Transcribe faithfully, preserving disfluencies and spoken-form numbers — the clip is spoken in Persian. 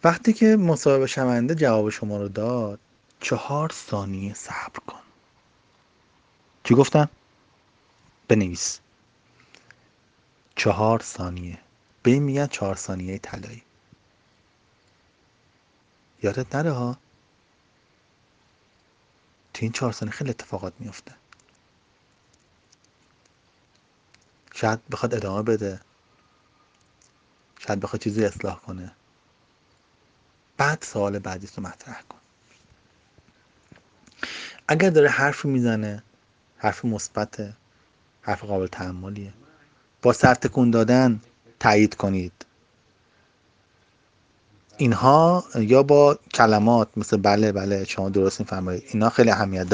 وقتی که مصاحبه شونده جواب شما رو داد، چهار ثانیه صبر کن. چی گفتم؟ بنویس. چهار ثانیه. به این میگن چهار ثانیه طلایی. یادت نره ها، تو این چهار ثانیه خیلی اتفاقات میفته. شاید بخواد ادامه بده، شاید بخواد چیزی اصلاح کنه. بعد سوال بعدی رو مطرح کن. اگر داره حرف میزنه، حرف مثبته، حرف قابل تحملیه، با سر تکون دادن تایید کنید. اینها یا با کلمات مثل بله بله شما درست میفرمایید، اینا خیلی اهمیت داره.